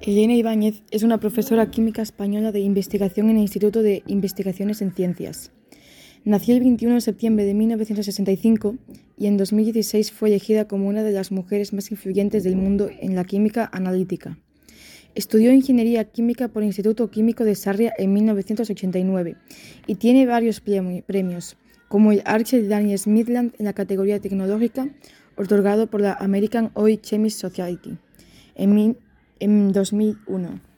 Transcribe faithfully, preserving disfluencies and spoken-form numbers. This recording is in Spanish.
Elena Ibáñez es una profesora química española de investigación en el Instituto de Investigaciones en Ciencias. Nació el veintiuno de septiembre de mil novecientos sesenta y cinco y en dos mil dieciséis fue elegida como una de las mujeres más influyentes del mundo en la química analítica. Estudió Ingeniería Química por el Instituto Químico de Sarria en mil novecientos ochenta y nueve y tiene varios premios, como el Archer Daniels Midland en la categoría tecnológica, otorgado por la American Oil Chemists Society en, en dos mil uno.